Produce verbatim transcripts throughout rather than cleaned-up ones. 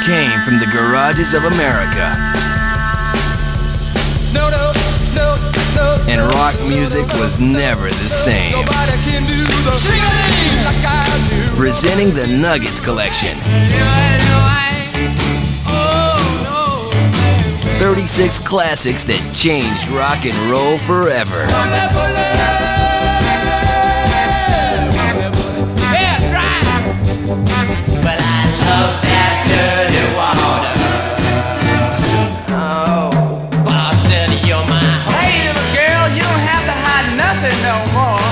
came from the garages of America. No, no, no, no, and rock music was never the same. Nobody can do the singing like I do. Presenting the Nuggets Collection. thirty-six classics that changed rock and roll forever. Well, I love that dirty water. Oh, Boston, you're my home. Hey, little girl, you don't have to hide nothing no more.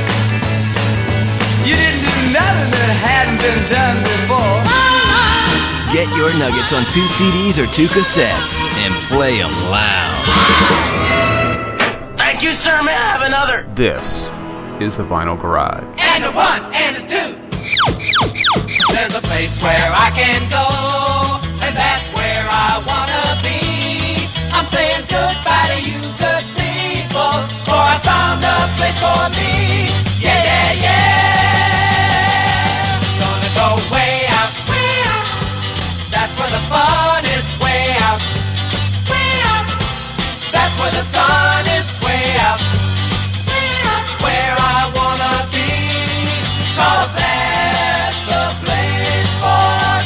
You didn't do nothing that hadn't been done before. Get your Nuggets on two C Ds or two cassettes and play them loud. Thank you, sir. May I have another? This is the Vinyl Garage. And a one and a two. There's a place where I can go, and that's where I wanna be. I'm saying goodbye to you good people, for I found a place for me. Yeah, yeah, yeah. Gonna go way out, way out. That's where the fun is, way out, way out. That's where the sun is, way out, way out. Where I wanna be, 'cause that's the place for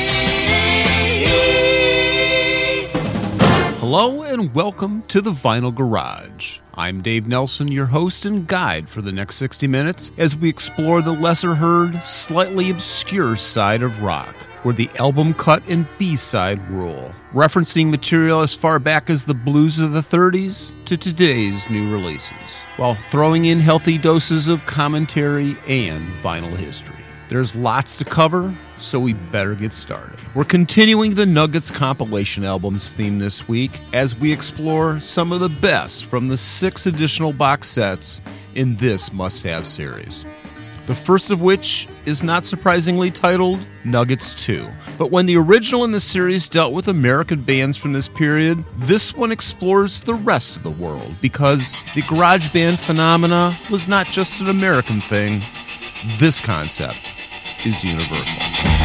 me. Hello and welcome to the Vinyl Garage. I'm Dave Nelson, your host and guide for the next sixty minutes as we explore the lesser-heard, slightly obscure side of rock, where the album cut and B-side rule, referencing material as far back as the blues of the thirties to today's new releases, while throwing in healthy doses of commentary and vinyl history. There's lots to cover, so we better get started. We're continuing the Nuggets compilation albums theme this week as we explore some of the best from the six additional box sets in this must-have series. The first of which is not surprisingly titled Nuggets two. But when the original in the series dealt with American bands from this period, this one explores the rest of the world because the garage band phenomena was not just an American thing. This concept is universal.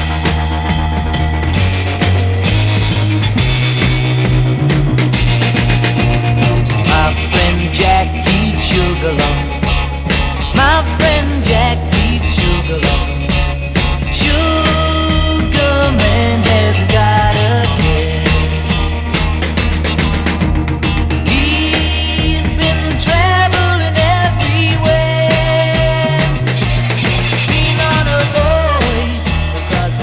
My friend Jack eats sugar long. My friend Jack eats sugar long. Sugar man hasn't got a care. He's been traveling everywhere. Been on a voyage across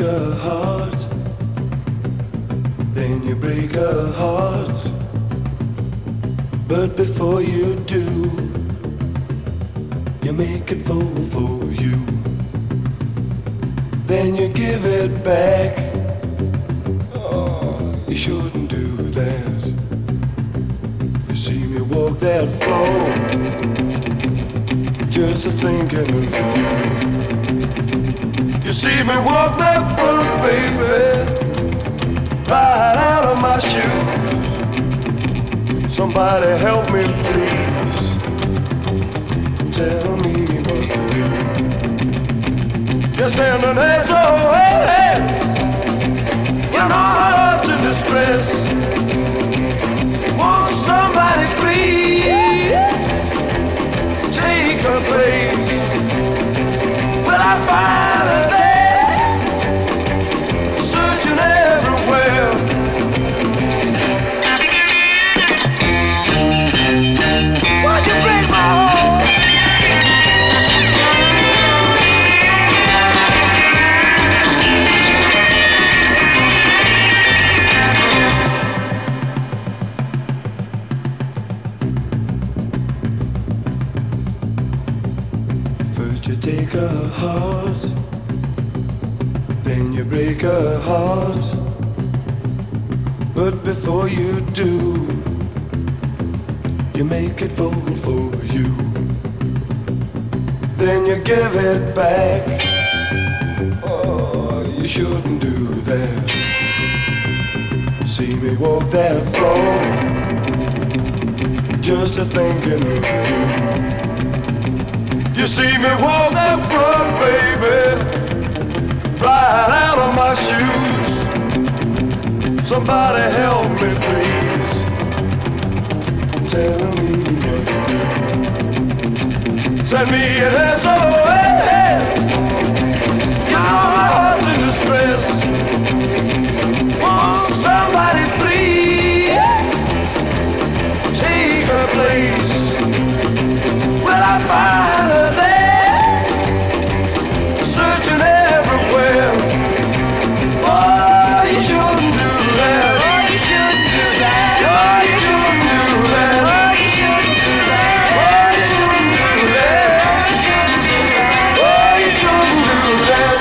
a heart, then you break a heart. But before you do, you make it fall for you. Then you give it back. Oh, you shouldn't do that. You see me walk that floor, just a thinking of you. You see me walk that front, baby, right out of my shoes. Somebody help me, please. Tell me what to do. Just send an S O S. You're not in distress. Won't somebody please take her place? Will I find her there, searching everywhere? Why'd you break my heart? First you take a heart, then you break a heart. But before you do, you make it fall for you. Then you give it back. Oh, you shouldn't do that. See me walk that floor, just a thinking of you. You see me walk that front, baby, right out of my shoes. Somebody help me, please. Tell me what to do. Send me an S O S. Your heart's in distress. Won't somebody please take her place? Will I find her there, searching everywhere? Oh, you shouldn't do that. Oh, you shouldn't do that. Oh, you shouldn't do that. Oh, you shouldn't do that. Oh, you shouldn't do that. Oh, you shouldn't do that.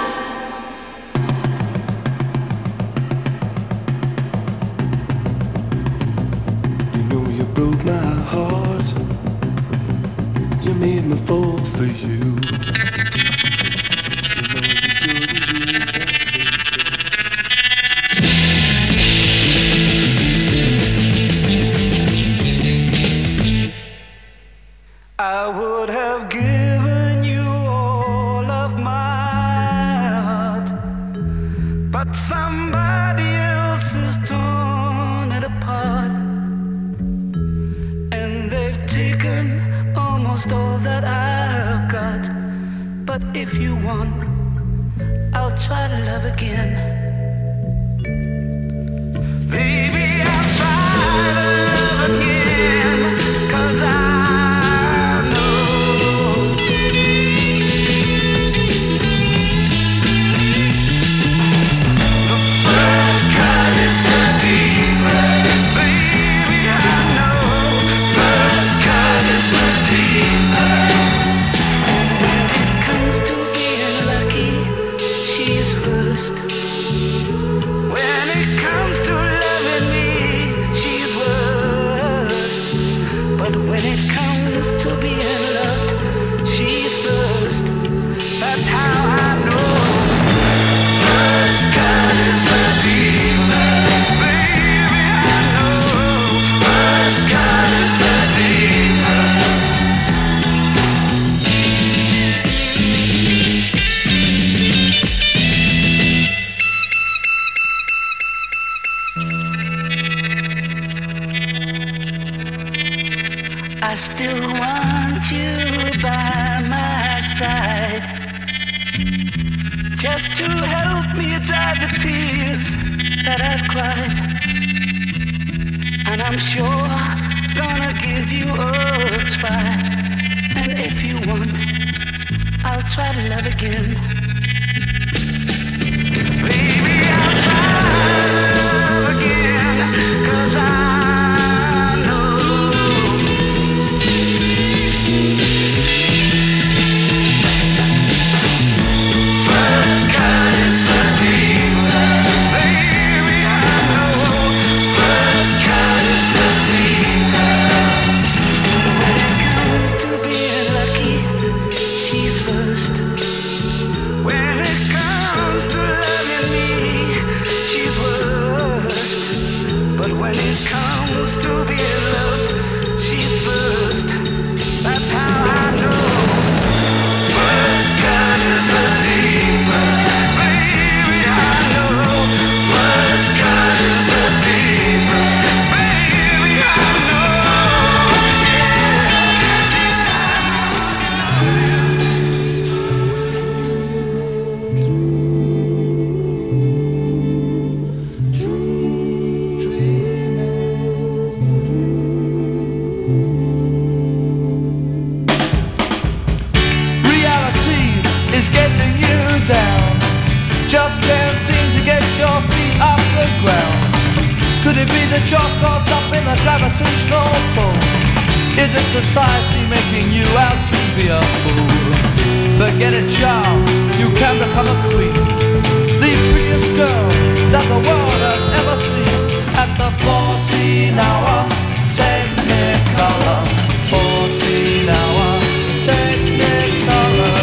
You know you broke my heart. You made me fall for you. You know you shouldn't do that, baby. I would have given you all of my heart, but somebody else has torn it apart, and they've taken almost all that I've got. But if you want, I'll try to love again. Baby, I'll try to love again, 'cause I know the first cut is the deepest. Baby, I know first cut is the deepest. When it comes to being lucky, she's first. When it comes to loving me, she's worst. But when it comes to being loved, she's first. That's how I know. First cut is the deepest. Baby, I know. First cut is the deepest. I still want you by my side, just to help me dry the tears that I've cried. And I'm sure gonna give you a try. And if you want, I'll try to love again. Society making you out to be a fool. Forget it, child, you can become a queen, the prettiest girl that the world has ever seen. At the fourteen hour Technicolor, fourteen hour Technicolor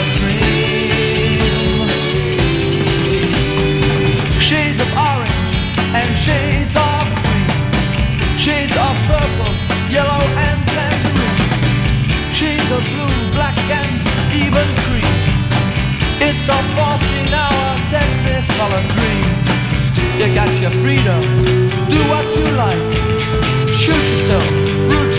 dream. Shades of orange and shades of green, shades of purple, yellow and shades of blue, black and even cream. It's a fourteen hour Technicolor dream. You got your freedom, do what you like, shoot yourself, root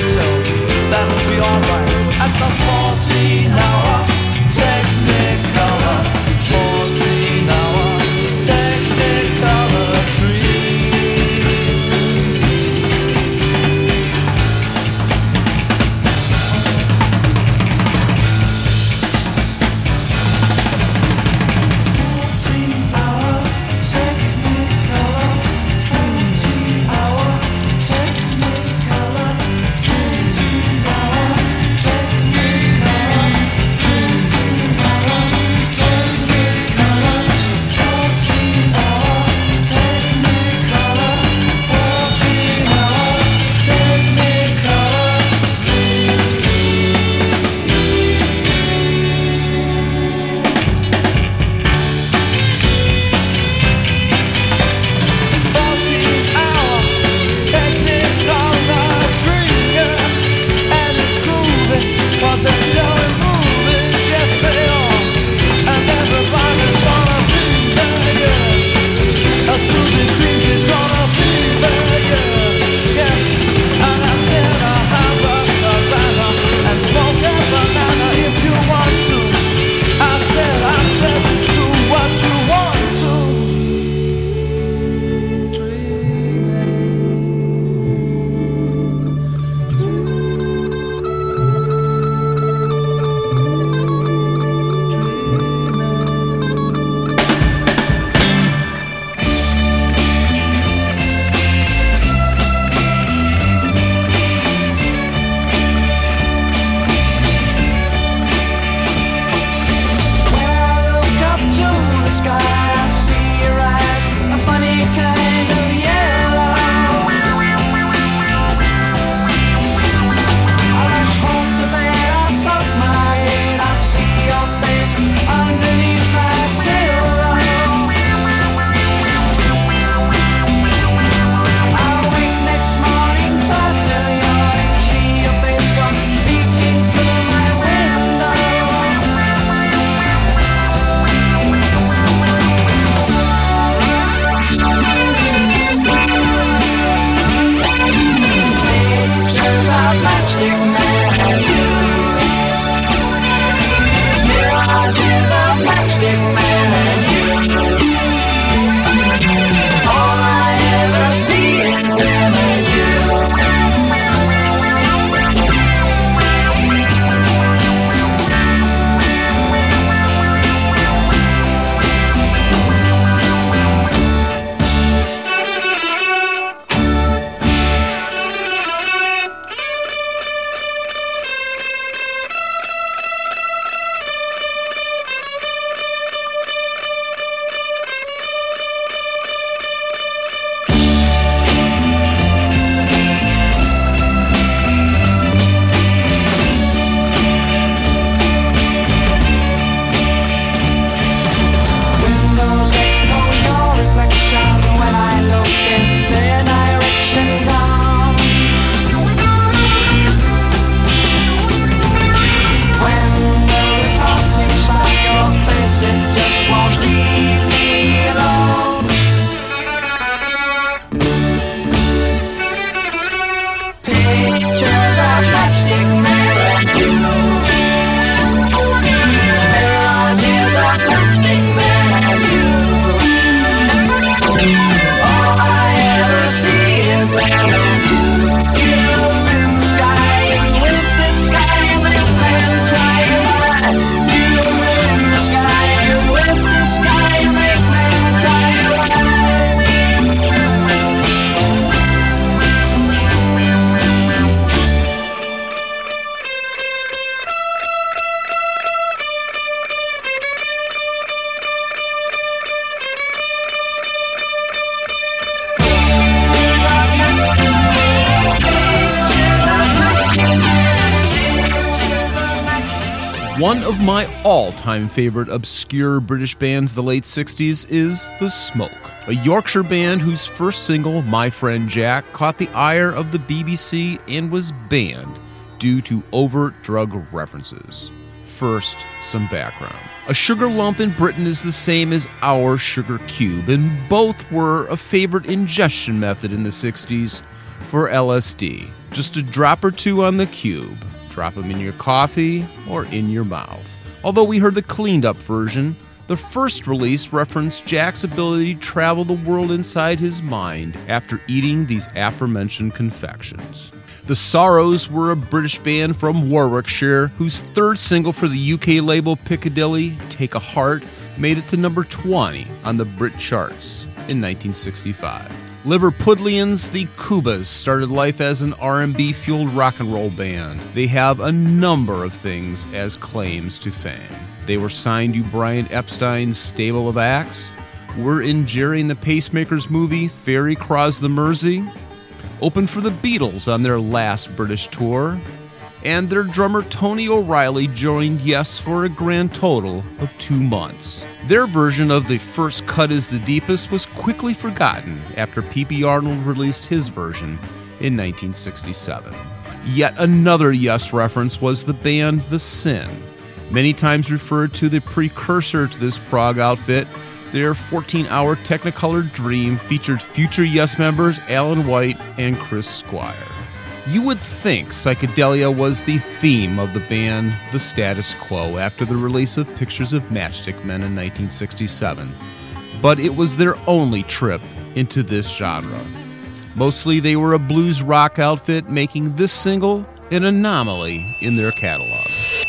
One of my all-time favorite obscure British bands of the late sixties is The Smoke, a Yorkshire band whose first single, My Friend Jack, caught the ire of the B B C and was banned due to overt drug references. First, some background. A sugar lump in Britain is the same as our sugar cube, and both were a favorite ingestion method in the sixties for L S D. Just a drop or two on the cube. Drop them in your coffee or in your mouth. Although we heard the cleaned up version, the first release referenced Jack's ability to travel the world inside his mind after eating these aforementioned confections. The Sorrows were a British band from Warwickshire whose third single for the U K label Piccadilly, Take a Heart, made it to number twenty on the Brit charts in nineteen sixty-five. Liverpudlians, the Kubas, started life as an R and B-fueled rock and roll band. They have a number of things as claims to fame. They were signed to Brian Epstein's stable of acts, were in Jerry and the Pacemakers movie Ferry Cross the Mersey, opened for the Beatles on their last British tour, and their drummer Tony O'Reilly joined Yes for a grand total of two months. Their version of The First Cut is the Deepest was quickly forgotten after P B Arnold released his version in nineteen sixty-seven. Yet another Yes reference was the band The Sin, many times referred to the precursor to this prog outfit. Their fourteen-hour Technicolor Dream featured future Yes members Alan White and Chris Squire. You would think psychedelia was the theme of the band The Status Quo after the release of Pictures of Matchstick Men in nineteen sixty-seven, but it was their only trip into this genre. Mostly they were a blues rock outfit, making this single an anomaly in their catalog.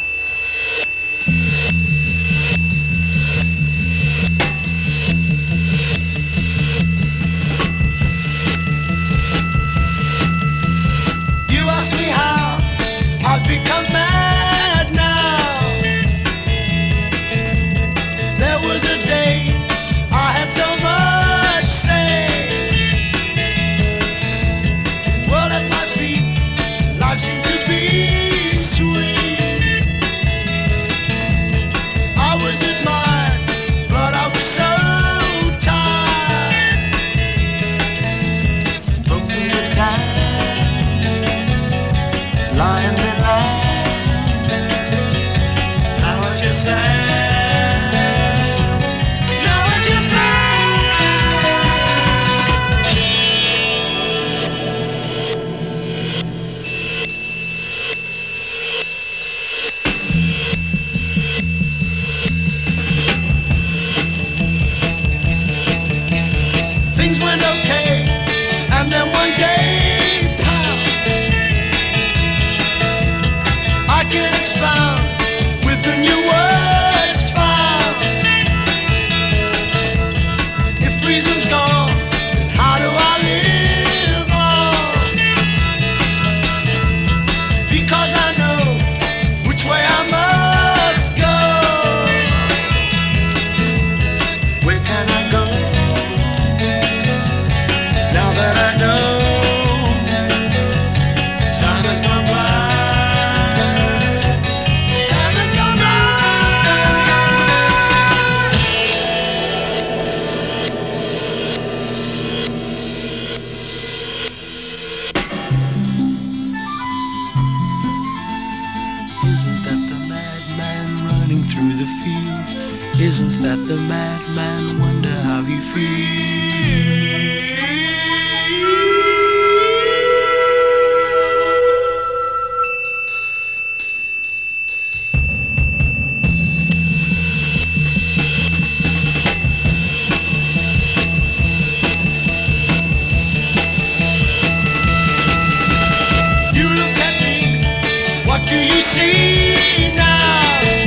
Ask me how I've become mad now. There was a day I had so much say. World at my feet, life seemed to be sweet. I was admired, but I was so tired. Both of the time lying in land. Now I just am. Now I just Things went okay, and then one day I can expound with the new words found. If reason's gone, then how do I live on? Because I know which way I must go. Where can I go now that I know time has gone by? Isn't that the madman running through the fields? Isn't that the madman? Wonder how he feels. You look at me, what do you see now?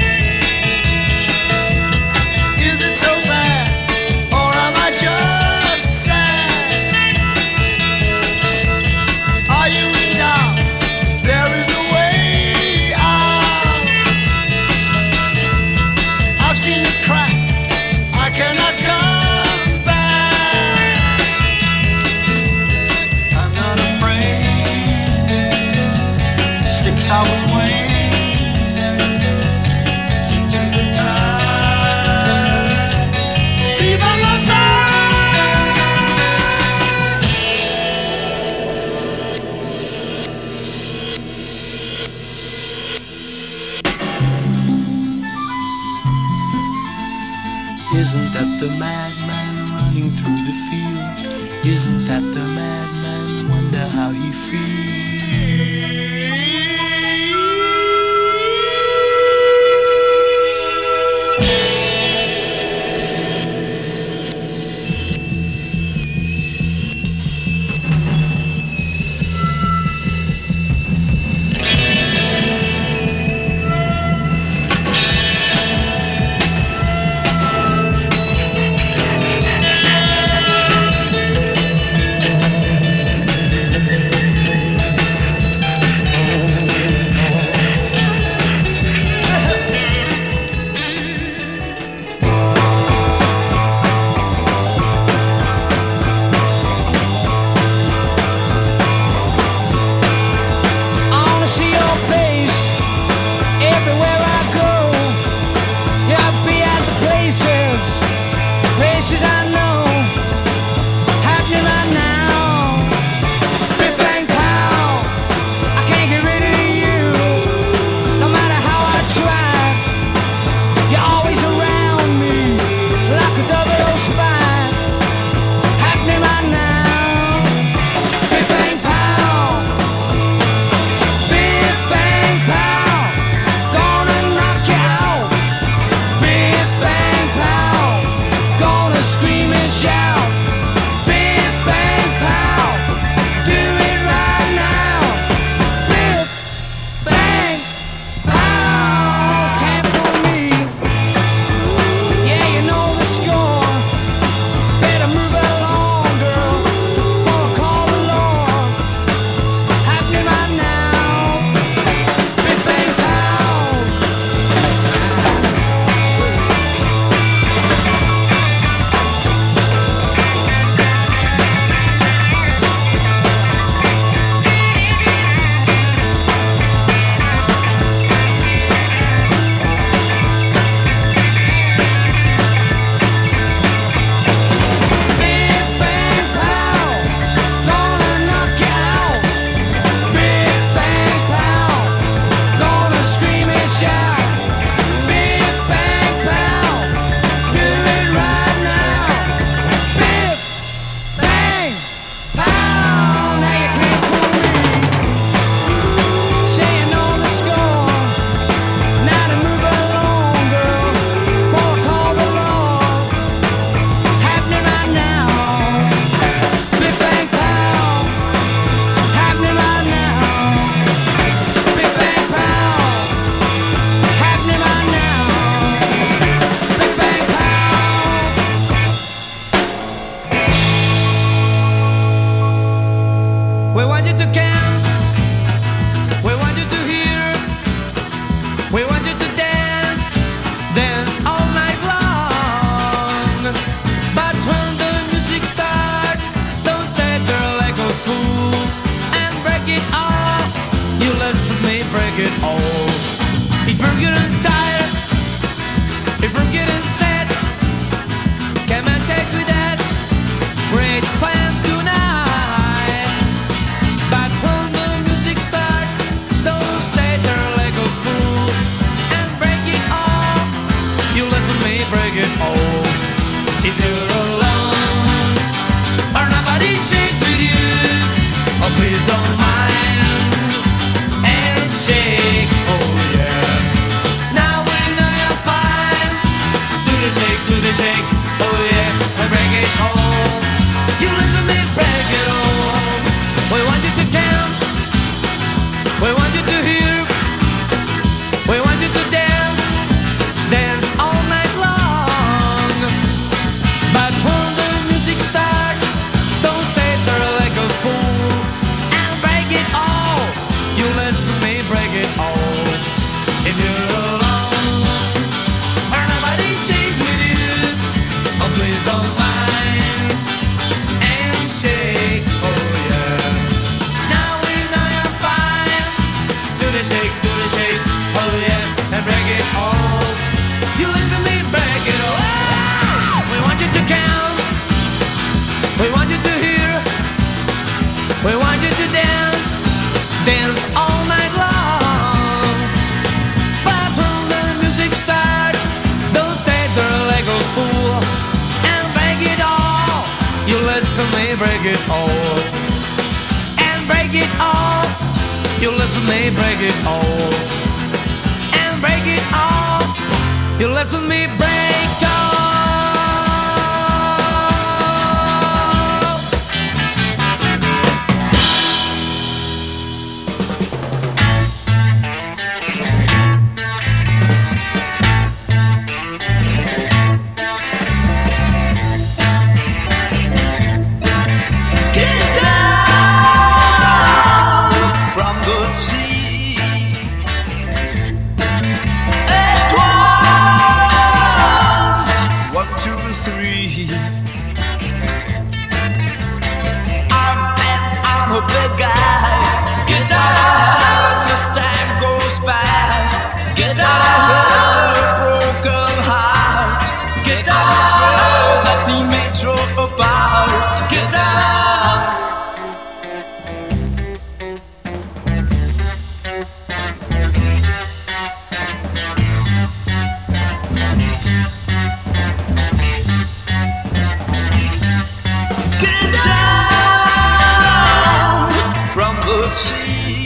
Is it so bad, or am I just sad? Are you in doubt? There is a way out. I've seen the crack, I cannot come back. I'm not afraid, sticks I will wait. Isn't that the madman running through the fields? Isn't that the madman? Wonder how he feels. But when the music starts, don't stay there like a fool. break it all. And break it all. You listen to me break it all. And break it all. You listen to me break all. Get out of a broken heart. Get out that we may throw about. Get out. Get down from the sea.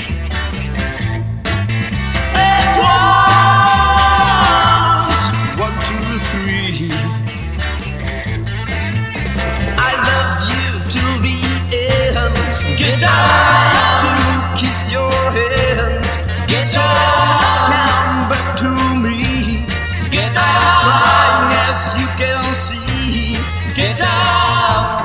Get out to kiss your hand. Get so please come back to me. Get out, crying as you can see. Get out.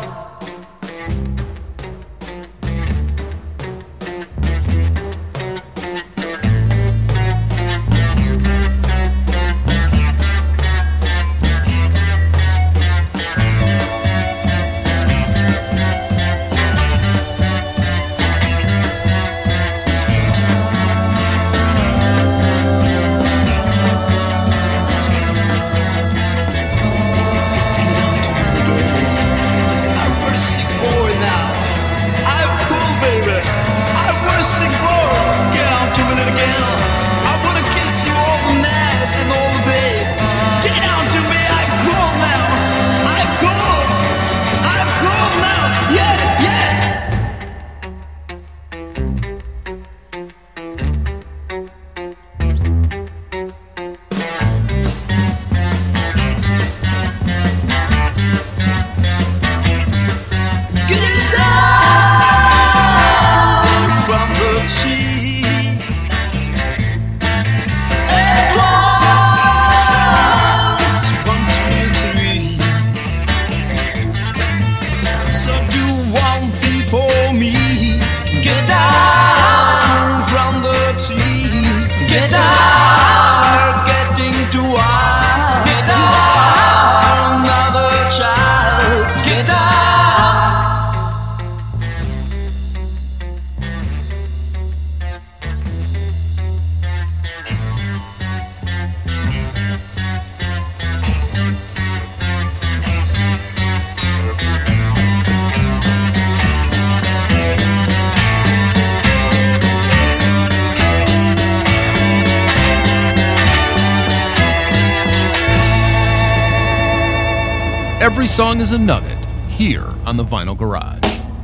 Get out, we're getting too wild. Get out, another child. Get out. Every song is a nugget here on the Vinyl Garage.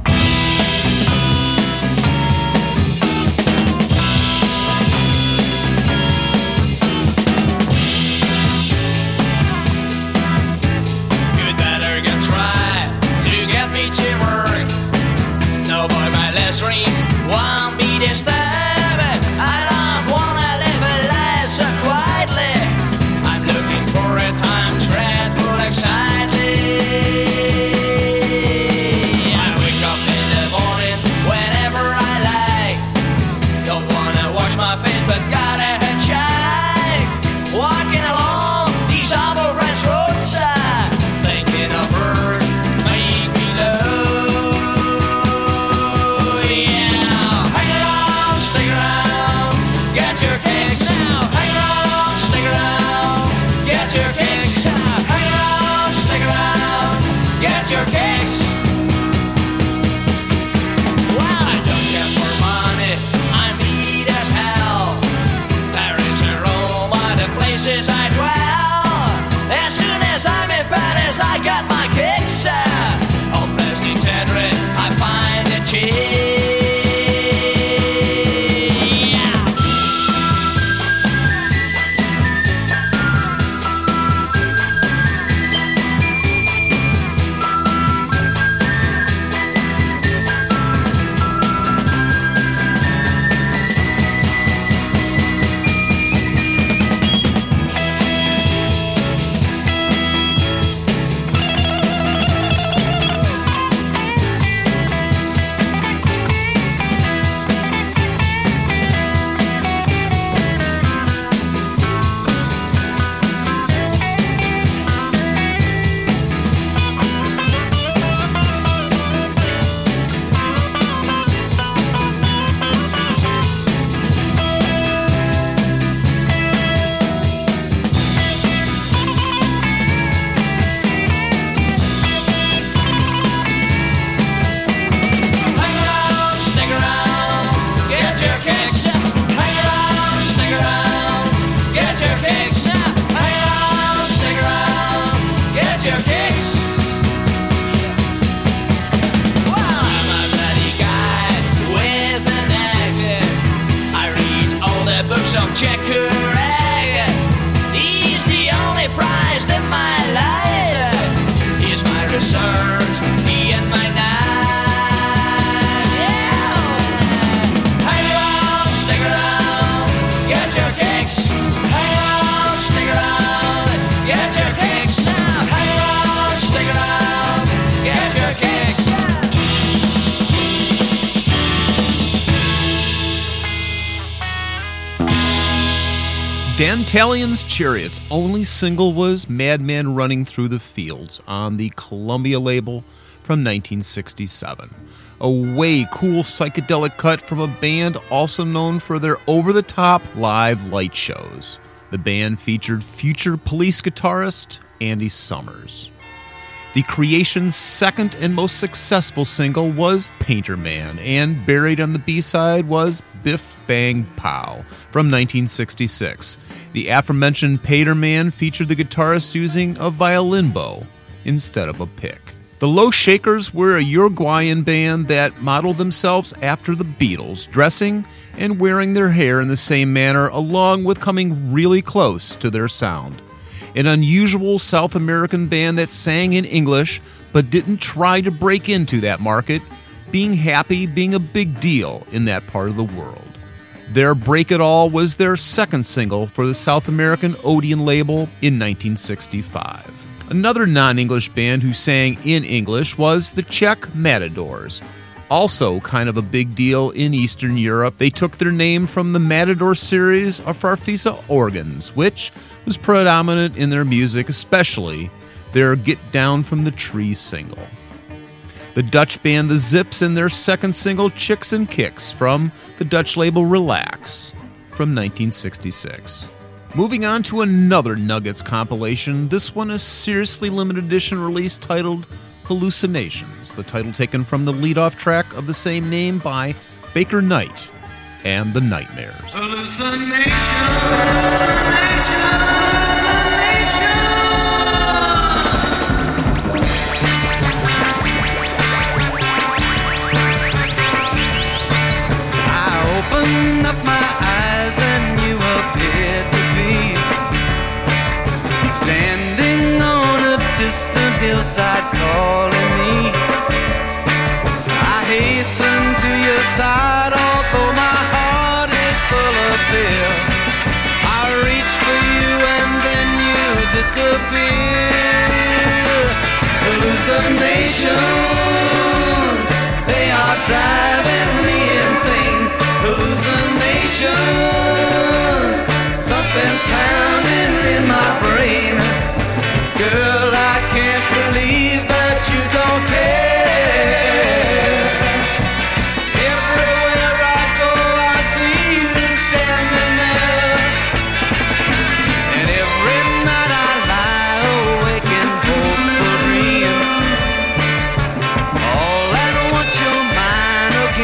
You better get try to get me to work. No boy, my last dream won't be disturbed. I don't wanna live a life so quietly. I'm looking for a time travel excitedly. I wake up in the morning whenever I like. Don't wanna wash my face but gotta check. Walking along these awful ranch roadside, thinking of her, make me low. Yeah, hang around, stick around, get your kicks now. Hang around, stick around, get your kicks now. Hang around, stick around, get your kicks. Well, I don't care for money, I'm neat as hell. Paris and Rome are the places I dwell. As soon as I'm in Paris, I got my kicks. Uh, I'll pass the Hang around, stick around, get your kicks. Hang around, stick around, get your kicks. Well, I'm a bloody guy with an accent. I read all the books on Jack Kerouac. He's the only prize in my life. He's my research, he and my night. Yeah. Hang around, stick around, get your kicks. Hang around, stick around, get your kicks. Hang around, stick around, get your kicks. Dan Talion's Chariots' only single was Madman Running Through the Fields on the Columbia label from nineteen sixty-seven. A way cool psychedelic cut from a band also known for their over-the-top live light shows. The band featured future Police guitarist Andy Summers. The Creation's second and most successful single was Painter Man, and buried on the B-side was Biff Bang Pow from nineteen sixty-six. The aforementioned Painter Man featured the guitarist using a violin bow instead of a pick. The Low Shakers were a Uruguayan band that modeled themselves after the Beatles, dressing and wearing their hair in the same manner, along with coming really close to their sound. An unusual South American band that sang in English but didn't try to break into that market, being happy being a big deal in that part of the world. Their Break It All was their second single for the South American Odeon label in nineteen sixty-five. Another non-English band who sang in English was the Czech Matadors. Also kind of a big deal in Eastern Europe, they took their name from the Matador series of Farfisa organs, which was predominant in their music, especially their Get Down from the Tree single. The Dutch band The Zips and their second single Chicks and Kicks from the Dutch label Relax from nineteen sixty-six. Moving on to another Nuggets compilation, this one a seriously limited edition release titled Hallucinations, the title taken from the lead-off track of the same name by Baker Knight and the Nightmares. Hallucination, hallucination, hallucination. I opened up my eyes and you appeared to be standing on a distant hillside calling me. I hasten to your side, although my heart is full of fear. I reach for you and then you disappear. Hallucinations, they are driving me insane. Hallucinations, something's pounding in my brain. Girl, I can't believe that you don't care. Everywhere I go, I see you standing there. And every night I lie awake and hope for dreams. All at once your mind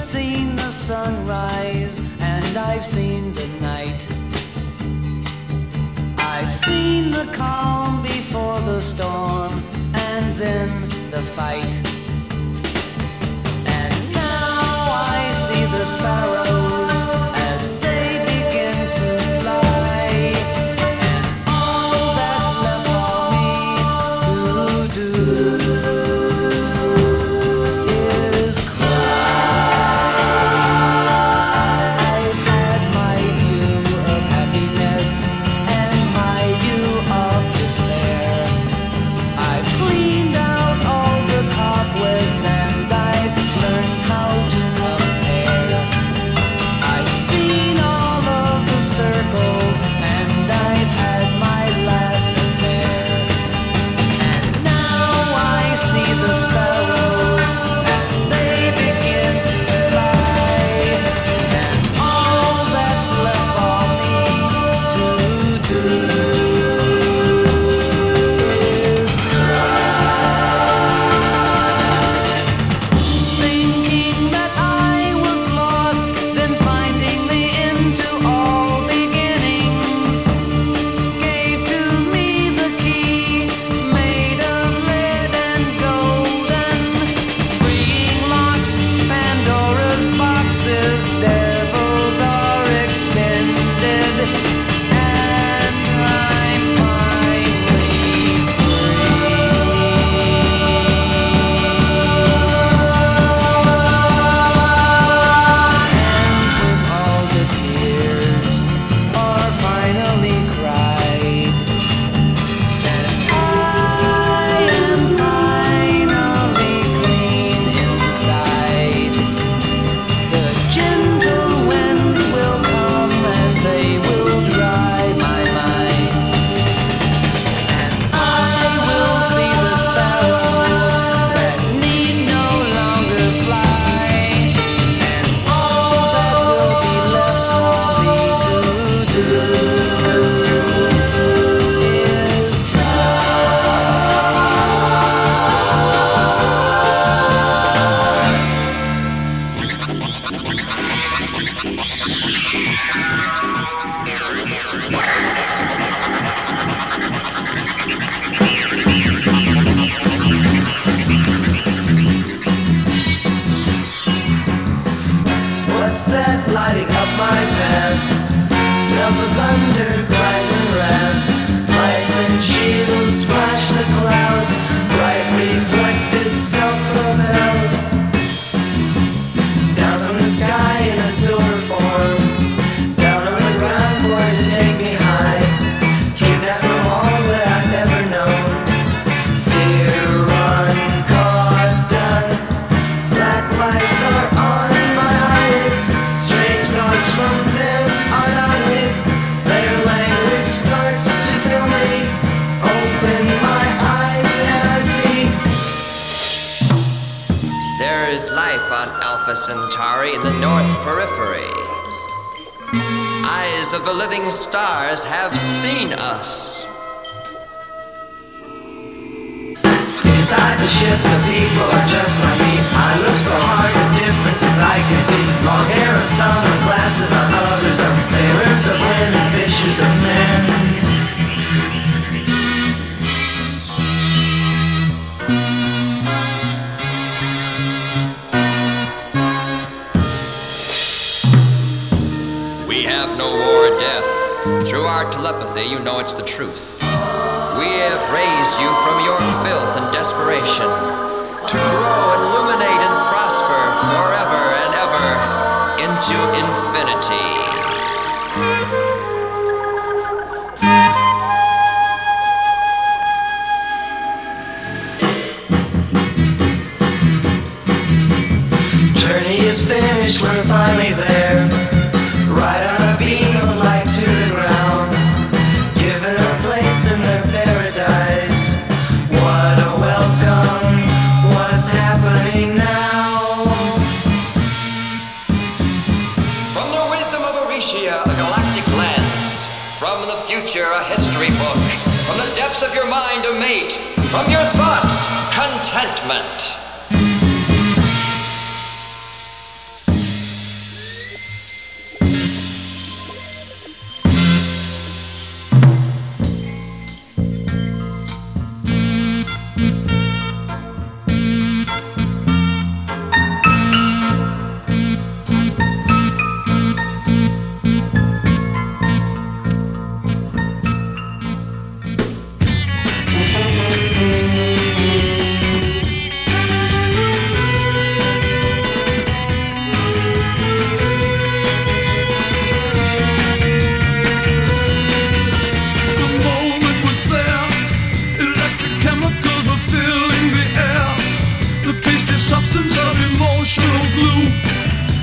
seen the sunrise and I've seen the night. I've seen the calm before the storm and then the fight. And now I see the sparrows as they begin to fly. And all that's left for me to do is cry. I've had my view of happiness and my view of despair. I've cleaned out all the cobwebs and I've learned how to compare. I've seen all of the circles and I've had my last affair. And now I see the sparrows as they begin to fly. And all that's left for me to do is thinking that I was lost, then finding the end to all beginnings. Gave to me the key, made of lead and golden, freeing locks, Pandora's boxes, devils are expended, and I'm finally when all the tears are finally cried, and I am finally clean inside, the gentle winds will come and they will dry my mind, and I will see the sparrow that need no longer fly, and all that will be left for me to do is What's that lighting up my path? Smells of thunder, cries and wrath. Lights and shields splash the clouds, bright reflected, self-propelled. Down from the sky in a silver form, down on the ground for it to take me high. Kidnapped from all that I've ever known. Fear, run, caught, done. Black lights are on my eyelids. Strange thoughts from them are not hid. Their language starts to fill me. Open my eyes and I see. There is life on Alpha Centauri in the North Periphery. Eyes of the living stars have seen us. Inside the ship, the people are just like me. I look so hard, the differences I can see. Long hair on some and glasses on others. Are sailors of women, fishers of men. We have no war or death. Through our telepathy, you know it's the truth. We have raised you from your filth and desperation to grow, illuminate, and prosper forever and ever into infinity. Journey is finished, we're finally there. Right on a beam of light to the ground, given a place in their paradise. What a welcome, what's happening now? From the wisdom of Orisha, a galactic lens. From the future, a history book. From the depths of your mind, a mate. From your thoughts, contentment.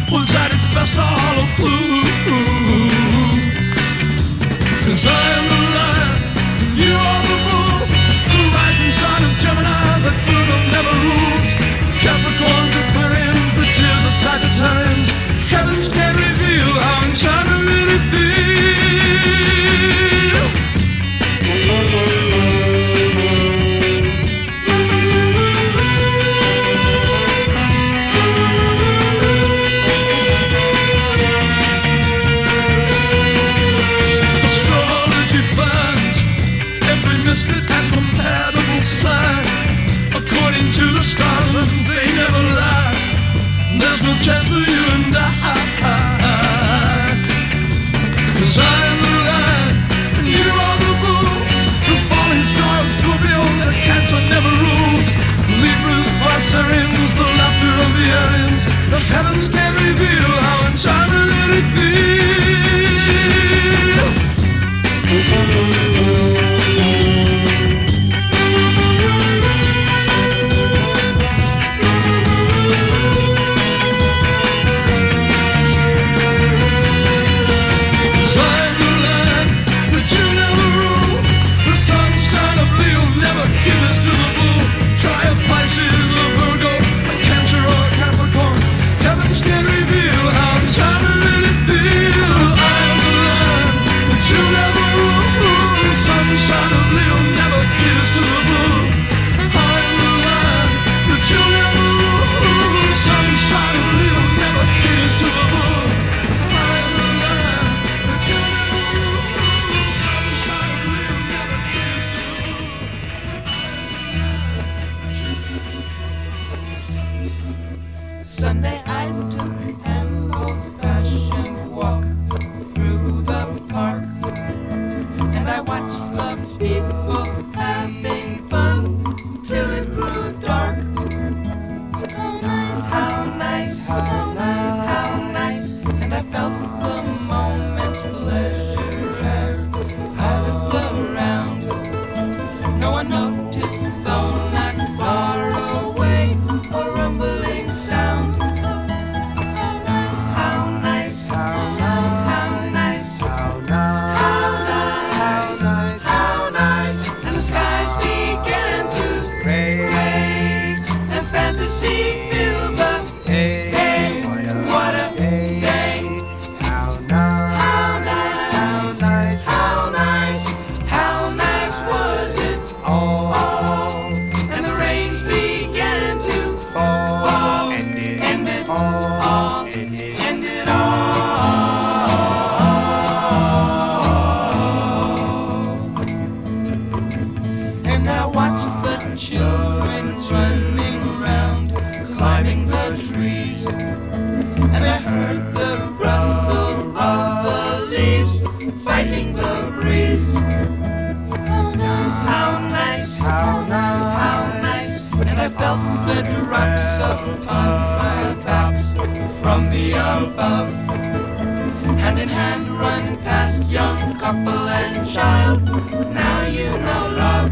was at its best a hollow clue. 'Cause I am the lion, and you are the bull, the rising sun of Gemini, the Pluto never rules. Capricorns, Aquarians, the tears of Sagittarians. Heavens can't reveal how inside I really feel. Astrology finds every misfit and compatible sign according to the stars, and they never lie. There's no chance for you and I, 'cause I am the lion and you are the bull. The falling star of Scorpio, the Cancer never rules. Libras, Pisceans, the laughter of the aliens. The heavens can't reveal how inside I really feel. Sunday I took an old-fashioned walk through the park, and I watched the people having fun till it grew dark. How nice, how nice, how nice, how nice, and I felt the moment's pleasure as I looked around. No one noticed, though not far away, a rumbling sound. Above, hand in hand run past young couple and child. Now you know love.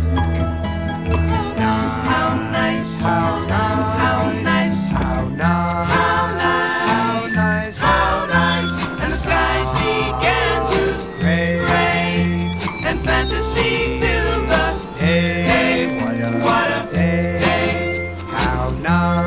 How nice, how nice, how nice, how nice, how nice, how nice, how nice, and the skies began to gray, and fantasy filled the day. What a, what a day! How nice.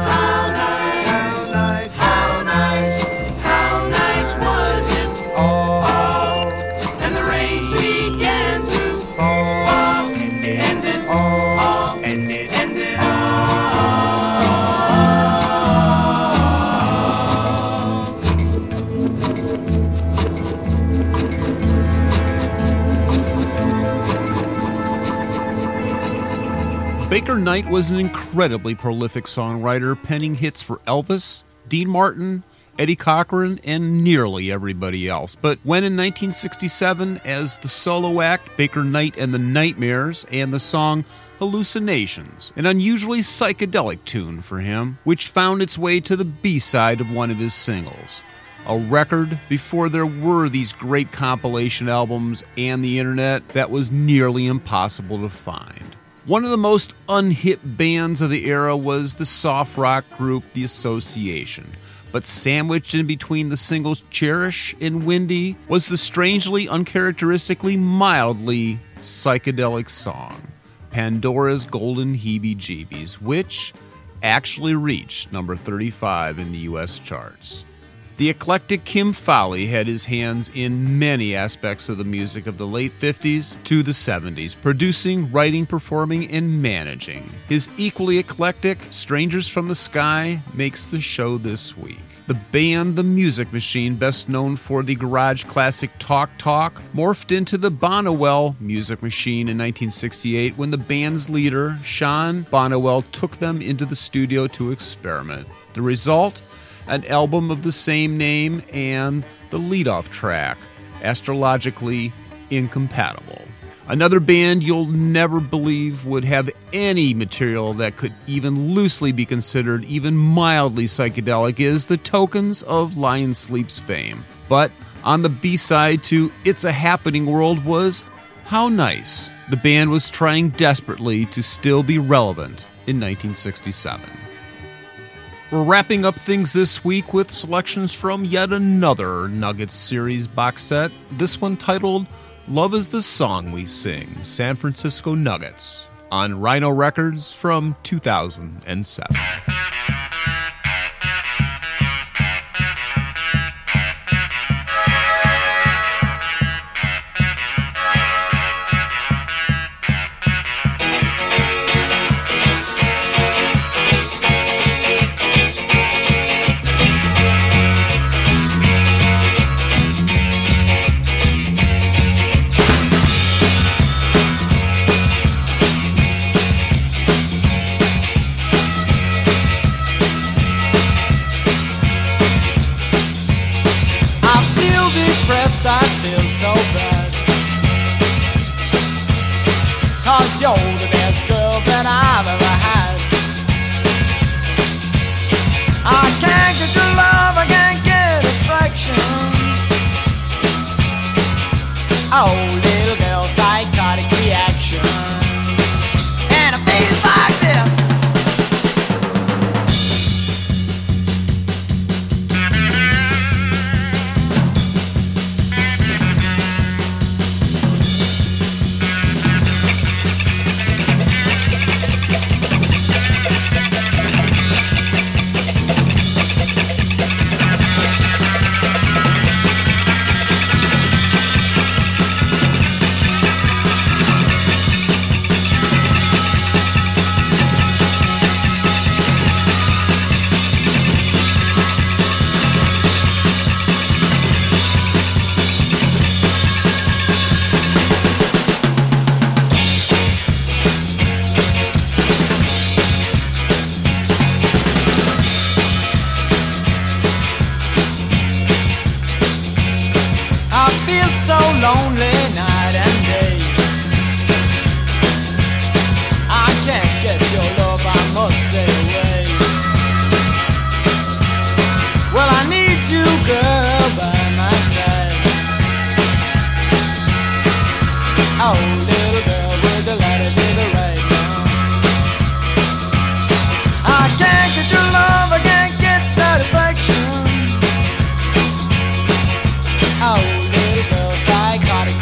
Baker Knight was an incredibly prolific songwriter, penning hits for Elvis, Dean Martin, Eddie Cochran, and nearly everybody else. But when in nineteen sixty-seven, as the solo act, Baker Knight and the Nightmares, and the song Hallucinations, an unusually psychedelic tune for him, which found its way to the B-side of one of his singles. A record before there were these great compilation albums and the internet that was nearly impossible to find. One of the most unhip bands of the era was the soft rock group The Association, But sandwiched in between the singles Cherish and Windy was the strangely, uncharacteristically, mildly psychedelic song, Pandora's Golden Heebie-Jeebies, which actually reached number thirty-five in the U S charts. The eclectic Kim Fowley had his hands in many aspects of the music of the late fifties to the seventies, producing, writing, performing, and managing. His equally eclectic Strangers from the Sky makes the show this week. The band The Music Machine, best known for the garage classic Talk Talk, morphed into the Bonnewell Music Machine in nineteen sixty-eight when the band's leader, Sean Bonnewell, took them into the studio to experiment. The result? An album of the same name and the lead-off track, Astrologically Incompatible. Another band you'll never believe would have any material that could even loosely be considered even mildly psychedelic is The Tokens of Lion Sleep's fame. But on the B-side to It's a Happening World was How Nice. The band was trying desperately to still be relevant in nineteen sixty-seven. We're wrapping up things this week with selections from yet another Nuggets series box set, this one titled Love is the Song We Sing, San Francisco Nuggets, on Rhino Records from two thousand seven. I feel so bad, 'cause you're the best girl that I've ever had. I can't get your love, I can't get affection. Oh, little girl, psychotic reaction. And it feels like this. Lonely night and day. I can't get your love, I must stay away. Well, I need you, girl, by my side. Oh, little girl with the light of the right now. I can't get your love, I can't get satisfaction. Oh, little girl, psychotic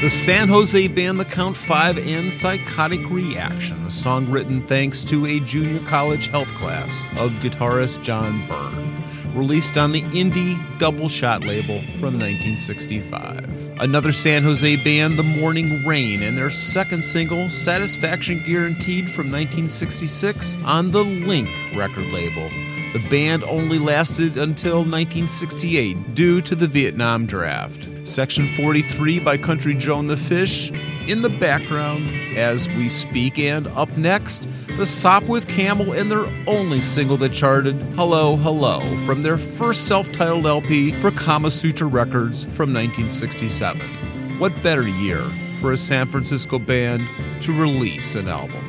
The San Jose band The Count Five and Psychotic Reaction, a song written thanks to a junior college health class of guitarist John Byrne, released on the indie Double Shot label from nineteen sixty-five. Another San Jose band, The Morning Rain, and their second single, Satisfaction Guaranteed, from nineteen sixty-six on the Link record label. The band only lasted until nineteen sixty-eight due to the Vietnam draft. Section forty-three by Country Joe and the Fish in the background as we speak. And up next, the Sopwith Camel and their only single that charted, Hello, Hello, from their first self-titled L P for Kama Sutra Records from nineteen sixty-seven. What better year for a San Francisco band to release an album?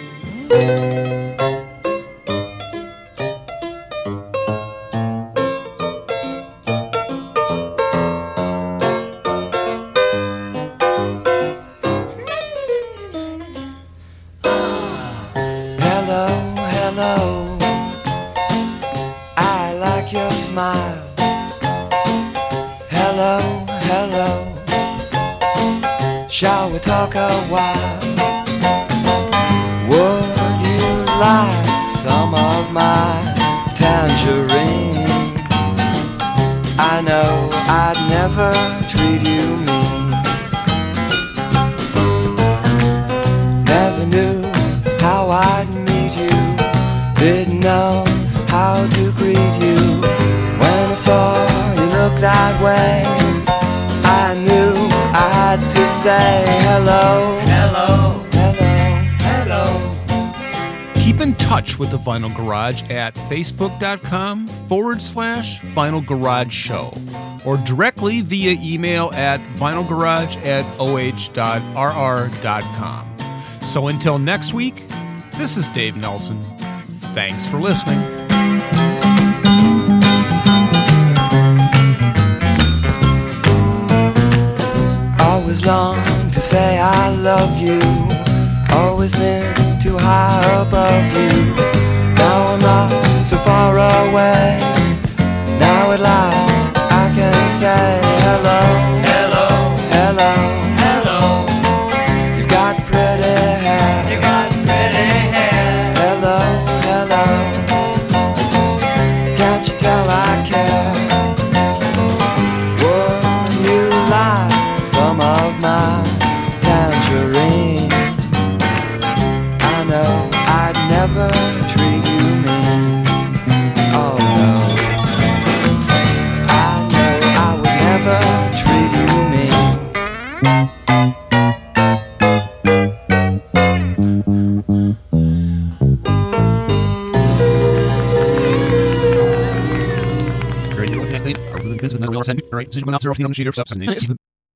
Shall we talk a while? Would you like some of my tangerine? I know I'd never treat you mean. Never knew how I'd meet you. Didn't know how to greet you. When I saw you look that way, I knew I had to say hello, hello, hello, hello. Keep in touch with the Vinyl Garage at facebook.com forward slash Vinyl Garage Show or directly via email at vinylgarage at oh dot com. So until next week, this is Dave Nelson. Thanks for listening. Always long to say I love you. Always lived too high above you. Now I'm not so far away. Now at last I can say hello, hello, hello, hello. You've got pretty hair. You got pretty hair. Hello, hello. Can't you tell I care? Would you like some of my tangerine? I know I'd never treat you mean. Oh no, I know I would never treat you mean. Right.